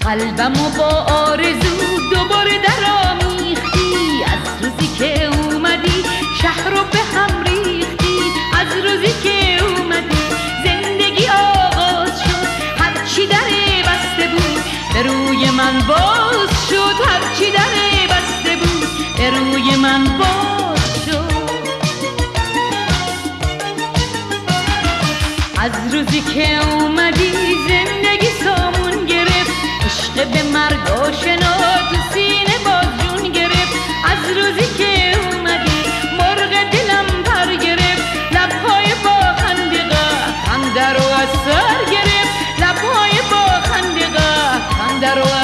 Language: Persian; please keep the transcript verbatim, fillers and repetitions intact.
قلبمو با آرزو دوباره درآمیختی. از روزی که اومدی شهر رو به هم ریختی. از روزی که اومدی زندگی آغاز شد. هرچی در بسته بود به روی من باز شد. هرچی در بسته بود به روی من باز شد. از روزی که اومدی زندگی سامون گرفت. عشق به مرگ آشنا تو سینه باز جون گرفت. از روزی که اومدی مرغ دلم پر گرفت. لبهای با خندقه خنده رو از سر گرفت. لبهای با خندقه خنده رو